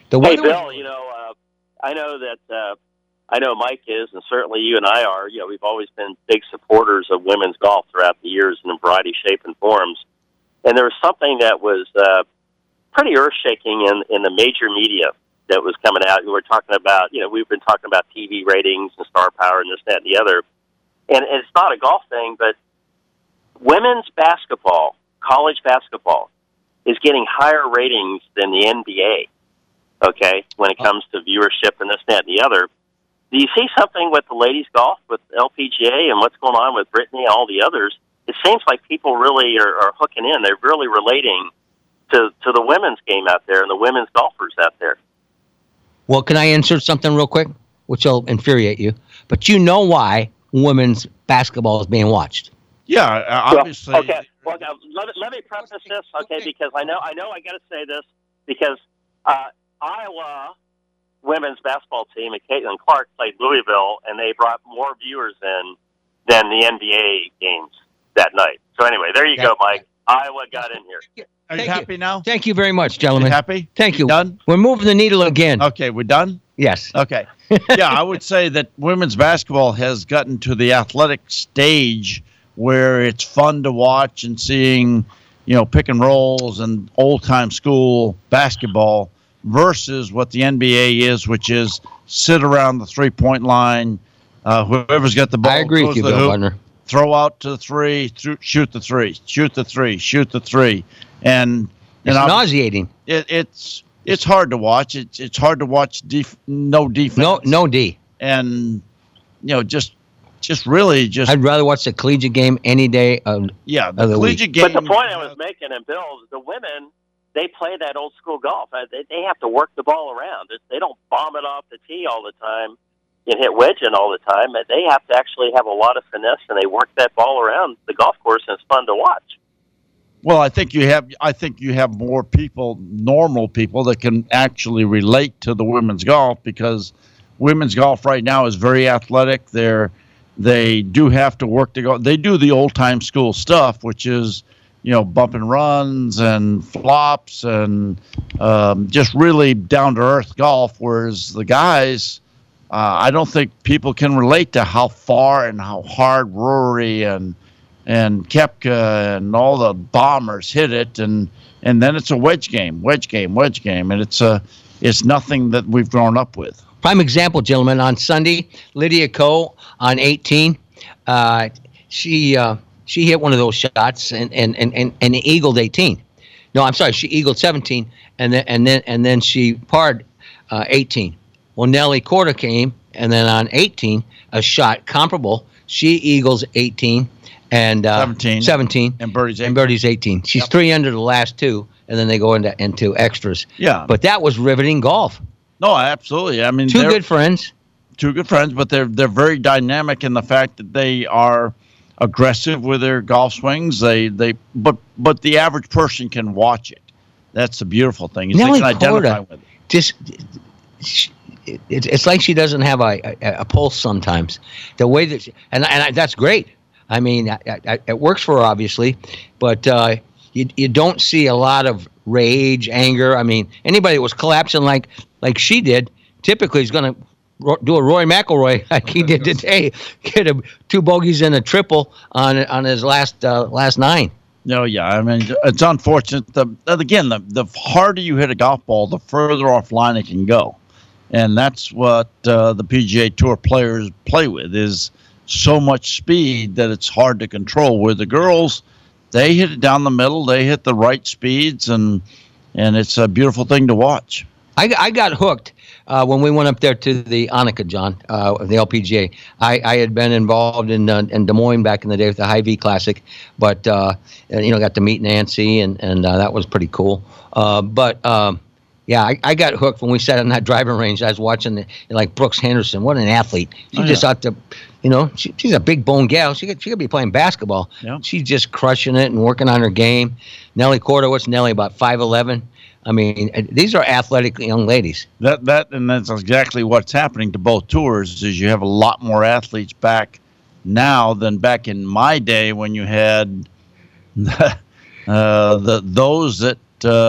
The hey, weather Bill, was, you know, uh, I know that uh, I know Mike is, and certainly you and I are. You know, we've always been big supporters of women's golf throughout the years in a variety of shape and forms. And there was something that was uh, pretty earth-shaking in, in the major media that was coming out. We were talking about, you know, we've been talking about T V ratings and star power and this, that, and the other. And, and it's not a golf thing, but women's basketball, college basketball, is getting higher ratings than the N B A, okay, when it comes to viewership and this, that, and the other. Do you see something with the ladies' golf, with L P G A and what's going on with Brittany and all the others? It seems like people really are, are hooking in. They're really relating to, to the women's game out there and the women's golfers out there. Well, can I insert something real quick, which will infuriate you? But you know why women's basketball is being watched. Yeah, obviously. Well, okay, well, now, let, let me preface this, okay, because I know I know I got to say this, because uh, Iowa women's basketball team and Caitlin Clark played Louisville, and they brought more viewers in than the N B A games that night. So anyway, there you go, Mike. Iowa got in here. Are you Thank happy you. now? Thank you very much, gentlemen. You happy? Thank you. Done? We're moving the needle again. Okay, we're done? Yes. Okay. Yeah, I would say that women's basketball has gotten to the athletic stage where it's fun to watch, and seeing, you know, pick and rolls and old-time school basketball versus what the N B A is, which is sit around the three-point line, uh, whoever's got the ball. I agree with you, Bill Butner. Throw out to the three, th- shoot the three, shoot the three, shoot the three. And, it's and nauseating. It, it's it's hard to watch. It's it's hard to watch def- no defense. No no D. And, you know, just just really just. I'd rather watch the collegiate game any day of, yeah, the of the collegiate week. game. But the point I was making, and Bill, the women, they play that old school golf. They, they have to work the ball around. They don't bomb it off the tee all the time and hit wedging all the time. They have to actually have a lot of finesse, and they work that ball around the golf course, and it's fun to watch. Well, I think you have. I think you have more people, normal people, that can actually relate to the women's golf, because women's golf right now is very athletic. They're they do have to work to go. They do the old time school stuff, which is, you know, bump and runs and flops and um, just really down to earth golf. Whereas the guys, uh, I don't think people can relate to how far and how hard Rory and and Koepka and all the bombers hit it, and and then it's a wedge game, wedge game, wedge game, and it's a it's nothing that we've grown up with. Prime example, gentlemen. On Sunday, Lydia Ko on eighteen, uh, she uh, she hit one of those shots and and and and, and eagled eighteen. No, I'm sorry, she eagled seventeen, and then and then and then she parred uh, eighteen. Well, Nelly Korda came, and then on eighteen, a shot comparable. She eagles eighteen. And uh, seventeen, seventeen, and Birdie's eighteen. And Birdie's eighteen. She's yep. three under the last two, and then they go into into extras. Yeah, but that was riveting golf. No, absolutely. I mean, two good friends, two good friends, but they're they're very dynamic in the fact that they are aggressive with their golf swings. They they but but the average person can watch it. That's the beautiful thing. Nelly they can identify Korda with it. Just. She, it, it's like she doesn't have a, a, a pulse sometimes. The way that, she, and and I, that's great. I mean, I, I, it works for her, obviously, but uh, you you don't see a lot of rage, anger. I mean, anybody that was collapsing like like she did, typically is going to ro- do a Rory McIlroy like he did today, get a, two bogeys and a triple on on his last uh, last nine. No, yeah, I mean, it's unfortunate. The again, the the harder you hit a golf ball, the further offline it can go, and that's what uh, the P G A Tour players play with, is so much speed that it's hard to control. Where the girls, they hit it down the middle, they hit the right speeds, and and it's a beautiful thing to watch. I, I got hooked uh, when we went up there to the Annika, John, uh, the L P G A. I, I had been involved in uh, in Des Moines back in the day with the Hy-Vee Classic, but uh, you know, got to meet Nancy, and and uh, that was pretty cool. Uh, but um, yeah, I, I got hooked when we sat on that driving range. I was watching the, like Brooks Henderson. What an athlete! She oh, just yeah. ought to. You know, she, she's a big bone gal. She could, she could be playing basketball. Yeah. She's just crushing it and working on her game. Nelly Korda, what's Nelly, about five eleven? I mean, these are athletic young ladies. That that and that's exactly what's happening to both tours, is you have a lot more athletes back now than back in my day when you had uh, the those that uh,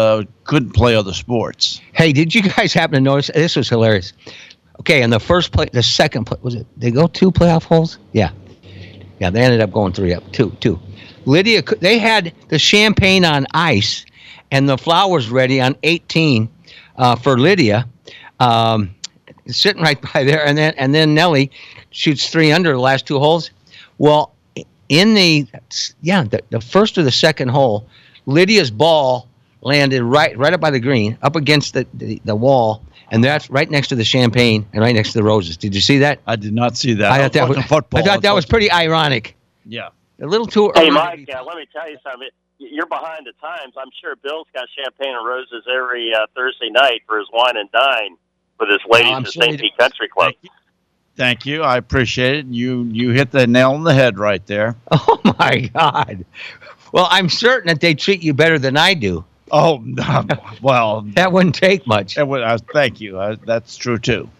couldn't play other sports. Hey, did you guys happen to notice? This was hilarious. Okay, in the first play, the second play, was it? They go two playoff holes? Yeah. Yeah, they ended up going three up. Two, two. Lydia, they had the champagne on ice and the flowers ready on eighteen uh, for Lydia, um, sitting right by there. And then and then Nelly shoots three under the last two holes. Well, in the, yeah, the, the first or the second hole, Lydia's ball landed right right up by the green, up against the, the, the wall. And that's right next to the champagne and right next to the roses. Did you see that? I did not see that. I thought that was, football. I thought that was pretty ironic. Yeah. A little too early. Hey, Mike, uh, let me tell you something. You're behind the times. I'm sure Bill's got champagne and roses every uh, Thursday night for his wine and dine with his ladies Oh, I'm at sure Saint Pete Country Club. Thank you. Thank you. I appreciate it. You you hit the nail on the head right there. Oh, my God. Well, I'm certain that they treat you better than I do. Oh, no, well. That wouldn't take much. That would, uh, thank you. Uh, that's true, too.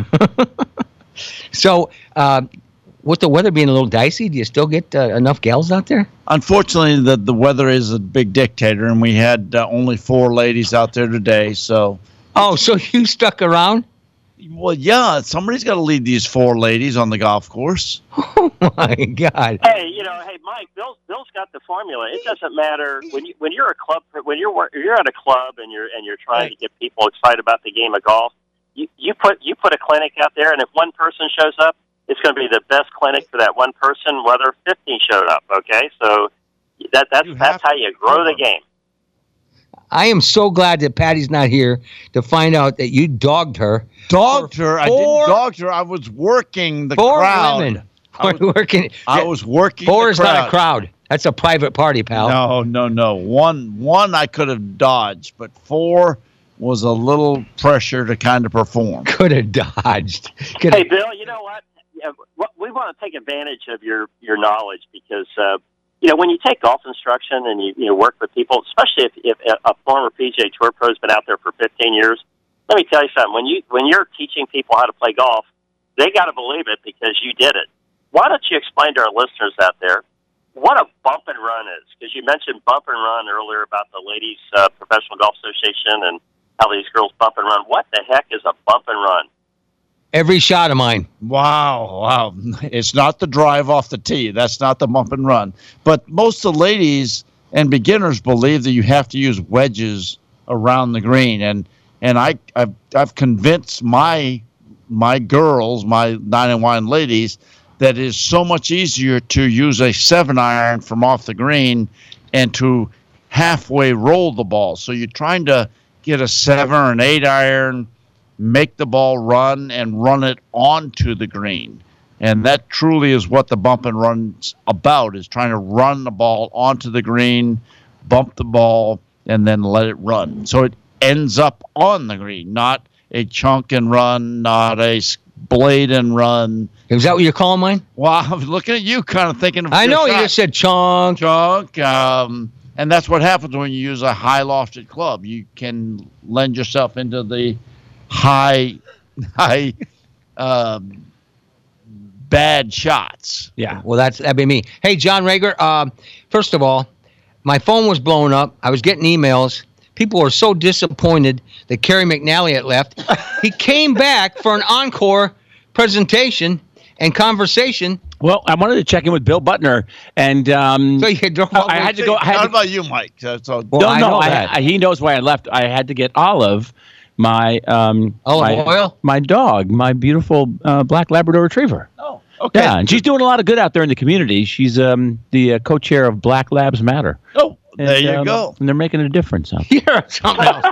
So, uh, with the weather being a little dicey, do you still get uh, enough gals out there? Unfortunately, the, the weather is a big dictator, and we had uh, only four ladies out there today. So, oh, so you stuck around? Well, yeah, somebody's got to lead these four ladies on the golf course. Oh my God! Hey, you know, hey, Mike, Bill's Bill's got the formula. It doesn't matter when you when you're a club when you're you're at a club and you're and you're trying to get people excited about the game of golf. You you put you put a clinic out there, and if one person shows up, it's going to be the best clinic for that one person, whether fifteen showed up. Okay, so that that's that's how you grow the game. I am so glad that Patty's not here to find out that you dogged her. Dogged her? I didn't dog her. I was working the four crowd. Women. I was working. I was working. Four the is crowd. not a crowd. That's a private party, pal. No, no, no. One, one I could have dodged, but four was a little pressure to kind of perform. Could have dodged. Could Hey, Bill, you know what? Yeah, we want to take advantage of your, your knowledge because, uh, you know, when you take golf instruction and you, you work with people, especially if, if a former P G A Tour pro has been out there for fifteen years, let me tell you something. When, you, when you're teaching people how to play golf, they got to believe it because you did it. Why don't you explain to our listeners out there what a bump and run is? Because you mentioned bump and run earlier about the Ladies uh, Professional Golf Association and how these girls bump and run. What the heck is a bump and run? Every shot of mine. Wow, wow. It's not the drive off the tee. That's not the bump and run. But most of the ladies and beginners believe that you have to use wedges around the green. And and I, I've, I've convinced my my girls, my nine and wine ladies, that it is so much easier to use a seven iron from off the green and to halfway roll the ball. So you're trying to get a seven or an eight iron, make the ball run and run it onto the green. And that truly is what the bump and run's about, is trying to run the ball onto the green, bump the ball, and then let it run. So it ends up on the green, not a chunk and run, not a blade and run. Is that what you're calling mine? Well, I was looking at you kind of thinking of I know, shot. you just said chunk. Chunk, um, and that's what happens when you use a high lofted club. You can lend yourself into the high, high, um, bad shots. Yeah, well, that's that'd be me. Hey, John Rager. Um, first of all, my phone was blowing up. I was getting emails. People were so disappointed that Kerry McNally had left. He came back for an encore presentation and conversation. Well, I wanted to check in with Bill Butner, and um, so you drove I, I had to go. I had How to, about you, Mike? So, so, well, no, I no, know I, that. I, he knows why I left. I had to get Olive, my um, Olive my, oil? my dog, my beautiful uh, black Labrador Retriever. Oh, okay. Yeah, and she's doing a lot of good out there in the community. She's um, the uh, co-chair of Black Labs Matter. Oh, there And, you um, go. And they're making a difference out there. You're something else.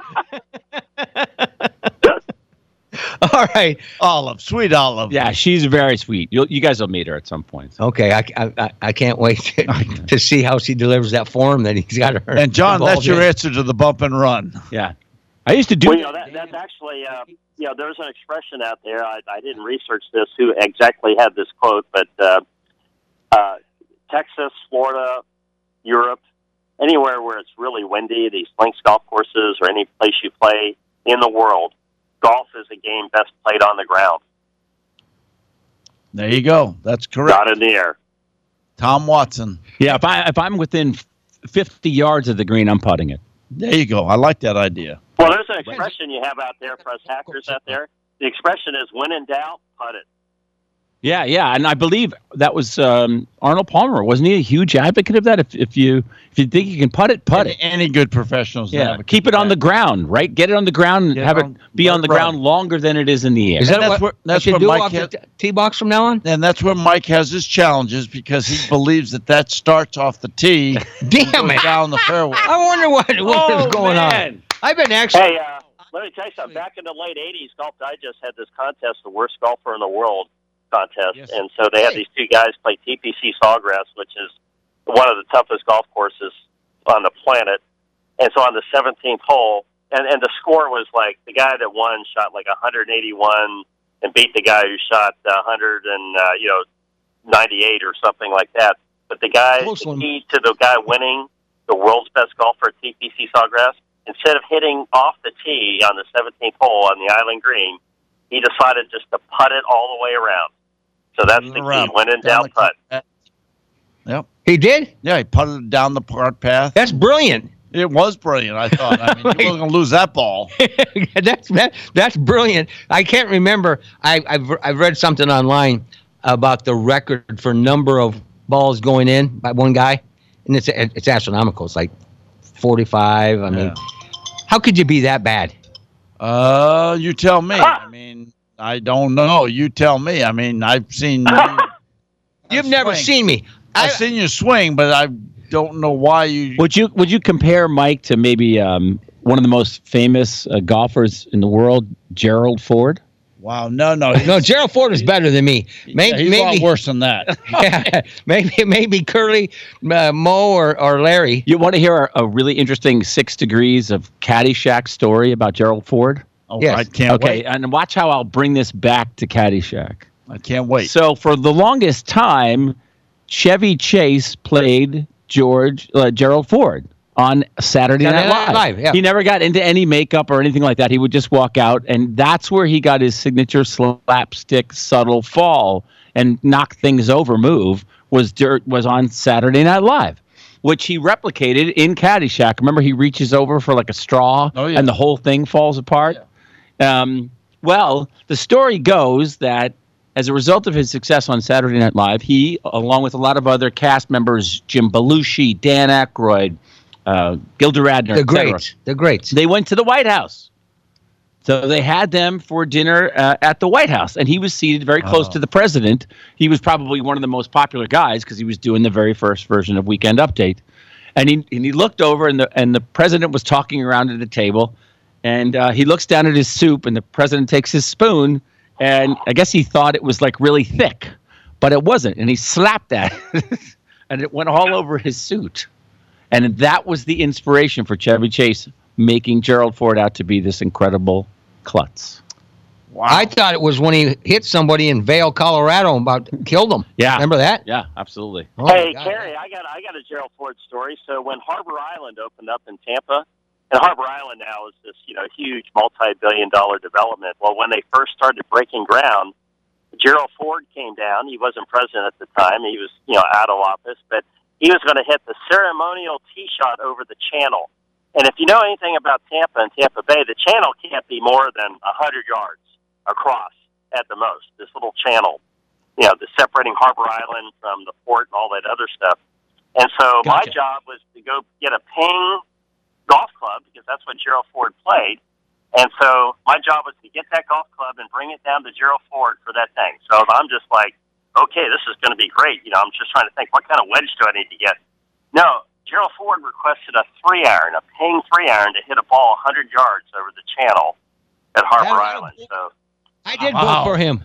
All right. Olive, sweet Olive. Yeah, she's very sweet. You'll, you guys will meet her at some point. Okay, I, I, I can't wait to, to see how she delivers that form that he's got her. And John, that's involved your in. answer to the bump and run. Yeah, I used to do. Well, you know, that, that's actually, uh, you know, there's an expression out there. I, I didn't research this, who exactly had this quote, but uh, uh, Texas, Florida, Europe, anywhere where it's really windy, these links golf courses or any place you play in the world, golf is a game best played on the ground. There you go. That's correct. Not in the air. Tom Watson. Yeah, if I if I'm within fifty yards of the green, I'm putting it. There you go. I like that idea. Well, there's an expression you have out there for us hackers out there. The expression is, when in doubt, putt it. Yeah, yeah, and I believe that was um, Arnold Palmer. Wasn't he a huge advocate of that? If if you if you think you can putt it, putt any, it. Any good professionals, yeah, keep it on the ground, right? Get it on the ground and Get have it, on, be on the right. ground longer than it is in the air. Is that that's what where, that's I should where do Mike off has, the tee box from now on? and that's where Mike has his challenges because he believes that that starts off the tee. Damn it! Down the fairway. I wonder what what oh, is going man. on. I've been actually. Hey, uh, let me tell you something. Back in the late eighties, Golf Digest had this contest, the worst golfer in the world contest. Yes. And so they had these two guys play T P C Sawgrass, which is one of the toughest golf courses on the planet. And so on the seventeenth hole, and, and the score was like the guy that won shot like one eighty-one and beat the guy who shot one hundred and uh, you know ninety-eight or something like that. But the guy, Close the one. key to the guy winning, the world's best golfer at T P C Sawgrass, instead of hitting off the tee on the seventeenth hole on the island green, he decided just to putt it all the way around. So that's the key. When in doubt, putt. Yep. He did? Yeah, he putted it down the part path. That's brilliant. It was brilliant, I thought. I mean, he wasn't going to lose that ball. that's that, that's brilliant. I can't remember. I, I've I've read something online about the record for number of balls going in by one guy, and it's it's astronomical. It's like forty-five. I mean, Yeah. how could you be that bad? Uh, you tell me. I mean, I don't know. You tell me. I mean, I've seen you. You've never swing. seen me. I've I, seen you swing, but I don't know why you. Would you would you compare Mike to maybe um, one of the most famous uh, golfers in the world, Gerald Ford? Wow, no, no, no. Gerald Ford is better than me. Maybe, yeah, he's maybe a lot worse than that. yeah, maybe maybe Curly, uh, Mo, or, or Larry. You want to hear a, a really interesting six degrees of Caddyshack story about Gerald Ford? Oh, Yes. I can't Okay, wait. and watch how I'll bring this back to Caddyshack. I can't wait. So for the longest time, Chevy Chase played George uh, Gerald Ford on Saturday, Saturday Night Night Live. Live, yeah. He never got into any makeup or anything like that. He would just walk out, and that's where he got his signature slapstick, subtle fall and knock things over move. Was dur- was on Saturday Night Live, which he replicated in Caddyshack. Remember, he reaches over for like a straw, Oh, yeah. and the whole thing falls apart. Um, well, the story goes that as a result of his success on Saturday Night Live, he, along with a lot of other cast members, Jim Belushi, Dan Aykroyd, uh, Gilda Radner, The et cetera, greats. The greats. they went to the White House. So they had them for dinner uh, at the White House, and he was seated very close Oh. to the president. He was probably one of the most popular guys because he was doing the very first version of Weekend Update. And he and he looked over, and the and the president was talking around at the table, and uh, he looks down at his soup, and the president takes his spoon, and I guess he thought it was like really thick, but it wasn't, and he slapped at it, and it went all over his suit. And that was the inspiration for Chevy Chase making Gerald Ford out to be this incredible klutz. Wow. I thought it was when he hit somebody in Vail, Colorado, and about killed him. Yeah. Remember that? Yeah, absolutely. Oh, my Hey, God. Kerry, I got I got a Gerald Ford story. So when Harbor Island opened up in Tampa, and Harbor Island now is this you know huge multi-billion dollar development. Well, when they first started breaking ground, Gerald Ford came down. He wasn't president at the time. He was you know out of office, but he was going to hit the ceremonial tee shot over the channel. And if you know anything about Tampa and Tampa Bay, the channel can't be more than one hundred yards across at the most, this little channel, you know, the separating Harbor Island from the port and all that other stuff. And so my Gotcha. job was to go get a Ping golf club, because that's what Gerald Ford played. And so my job was to get that golf club and bring it down to Gerald Ford for that thing. So I'm just like, okay, this is going to be great. You know, I'm just trying to think, what kind of wedge do I need to get? No, Gerald Ford requested a three iron, a Ping three iron, to hit a ball one hundred yards over the channel at Harbor Yeah, Island. So I did Wow. vote for him.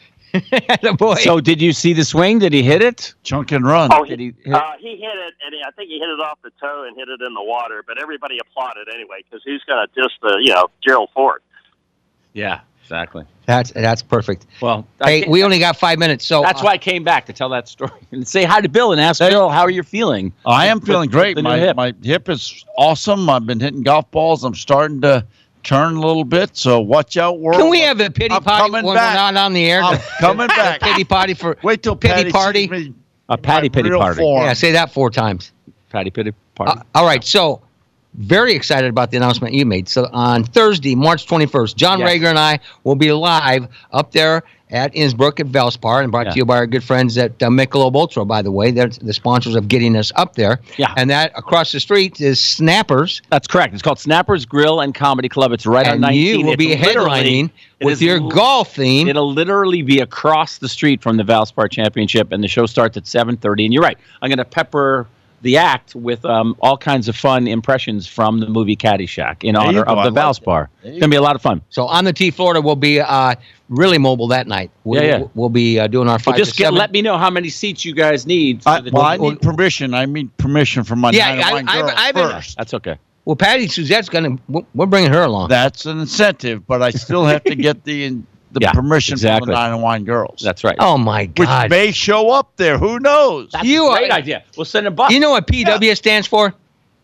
The boy. So did you see the swing? Did he hit it? Chunk and run. Oh, Did he, he hit- uh, he hit it, and he, I think he hit it off the toe and hit it in the water. But everybody applauded anyway, because who's going to diss the, you know, Gerald Ford? Yeah, exactly. that's that's perfect. Well, I Hey, can't- we only got five minutes, so that's uh, why I came back to tell that story and say hi to Bill and ask Bill how are you feeling. I am With- feeling with great. the new My hip. my hip is awesome. I've been hitting golf balls. I'm starting to turn a little bit. So watch out, world. Can we have a pity I'm potty coming when back. we're not on the air? I'm coming back. Pity potty for Wait till pity Patty party. sees me A patty in pity real party. form. Yeah, say that four times. Patty pity party. Uh, all right, so very excited about the announcement you made. So on Thursday, March twenty-first, John Yes. Rager and I will be live up there at Innsbruck at Valspar, and brought Yeah. to you by our good friends at uh, Michelob Ultra, by the way. They're the sponsors of getting us up there. Yeah. And that across the street is Snappers. That's correct. It's called Snappers Grill and Comedy Club. It's right on And nineteen. you will It's be literally- headlining it with is your l- golf theme. It'll literally be across the street from the Valspar Championship, and the show starts at seven thirty. And you're right. I'm going to pepper the act with um, all kinds of fun impressions from the movie Caddyshack in There you honor go. of I the like Valspar. that. It's going to be a lot of fun. So on the T Florida, we'll be uh, really mobile that night. We'll, Yeah, yeah. We'll be uh, doing our five But just to get, seven. let me know how many seats you guys need. For I, the well, I need permission. I need permission from my Yeah, nine to I- one I've- girl I've been- first. That's okay. Well, Patty Suzette's going to, we're bringing her along. That's an incentive, but I still have to get the the Yeah, permission exactly. from the nine and one girls. That's right. Oh, my Which God. may show up there. Who knows? That's you a great are- idea. We'll send a bus. You know what P W stands for?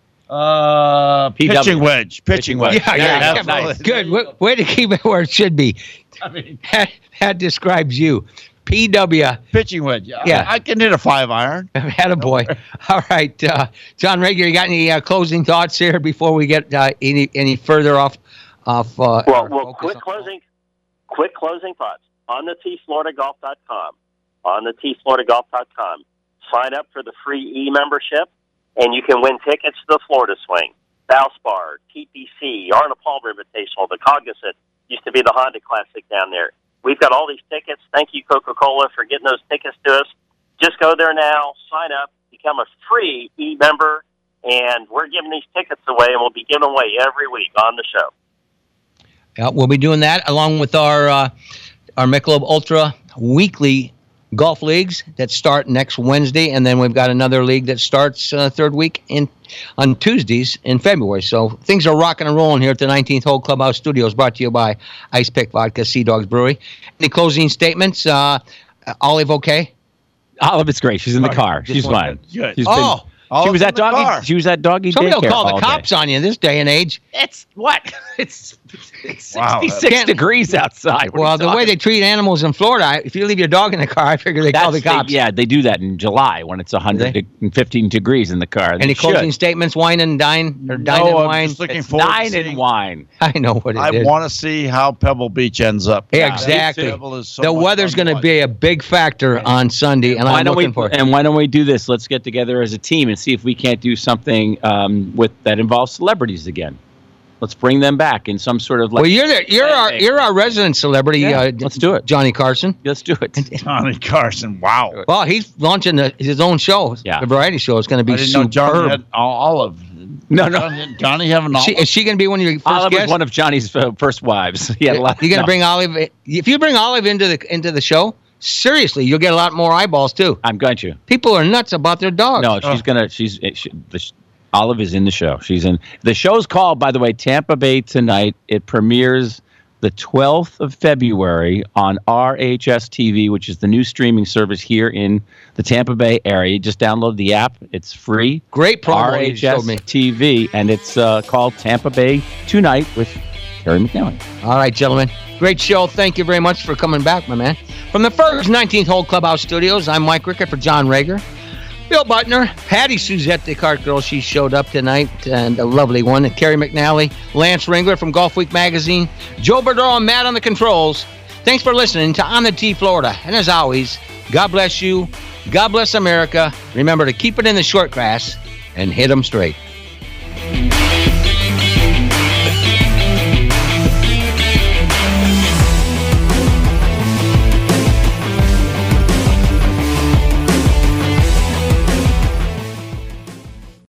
Uh, P W. pitching wedge. Pitching wedge. Yeah, yeah, yeah, yeah. nice. Good. Way, way to keep it where it should be. I mean, That, that describes you. P W. pitching wedge. Yeah, Yeah. I, I can hit a five iron. Had a boy. All right, uh, John Rager, you got any uh, closing thoughts here before we get uh, any any further off? Off. Uh, Well, our well, focus quick on- closing, quick closing thoughts on the T Florida Golf dot com. On the T Florida Golf dot com, sign up for the free e-membership, and you can win tickets to the Florida Swing, Valspar, T P C, Arnold Palmer Invitational, the Cognizant, used to be the Honda Classic down there. We've got all these tickets. Thank you, Coca-Cola, for getting those tickets to us. Just go there now, sign up, become a free e-member, and we're giving these tickets away, and we'll be giving them away every week on the show. Yeah, we'll be doing that along with our uh, our Michelob Ultra weekly golf leagues that start next Wednesday, and then we've got another league that starts uh, third week in on Tuesdays in February. So things are rocking and rolling here at the nineteenth Hole Clubhouse Studios, brought to you by Ice Pick Vodka, Sea Dogs Brewery. Any closing statements? Uh, Olive, okay? Olive is great. She's in the car. Just She's one fine. Good. She's Oh, been, she Olive's was in at the car. doggy. She was at doggy somebody will daycare call all the day. cops on you in this day and age. It's what? It's, it's Wow. sixty-six Can't- degrees outside. What are Well, you the way talking they treat animals in Florida, I- if you leave your dog in the car, I figure they call the That's- cops. They, yeah, they do that in July when it's one hundred fifteen degrees in the car. They Any closing should. statements? Wine and dine or dine No, and I'm wine? just looking It's forward to nine seeing- and wine. I know what it I is. want to see how Pebble Beach ends up. Yeah, Yeah, exactly. Pebble is so The much weather's fun going to watch. be a big factor on Sunday, and Why I'm don't we? looking for it. And why don't we do this? Let's get together as a team and see if we can't do something um, with that involves celebrities again. Let's bring them back in some sort of like. Well, you're there. You're our you're our resident celebrity. Yeah, uh, let's do it. Johnny Carson. Let's do it. Johnny Carson. Wow. Well, he's launching the, his own show. Yeah. The variety show is going to be I didn't know Johnny superb. had Olive. No, no. Johnny, Johnny have an She, Olive? is she going to be one of your first Olive was guests? one of Johnny's uh, first wives. He had a lot. You're going to no. bring Olive. If you bring Olive into the into the show, seriously, you'll get a lot more eyeballs too. I'm going to. People are nuts about their dogs. No, she's gonna. She's it, she, the, sh- Olive is in the show. She's in the show's called, by the way, Tampa Bay Tonight. It premieres the twelfth of February on R H S T V, which is the new streaming service here in the Tampa Bay area. You just download the app; it's free. Great promo R you H showed S me. T V, and it's uh, called Tampa Bay Tonight with Terry McNally. All right, gentlemen. Great show. Thank you very much for coming back, my man. From the Ferg's nineteenth Hole Clubhouse Studios, I'm Mike Rickert for John Rager. Bill Butner, Patty Suzette, the cart girl, she showed up tonight, and a lovely one. And Kerry McNally, Lance Ringler from Golf Week Magazine, Joe Bordeaux and Matt on the controls. Thanks for listening to On the Tee Florida. And as always, God bless you. God bless America. Remember to keep it in the short grass and hit them straight.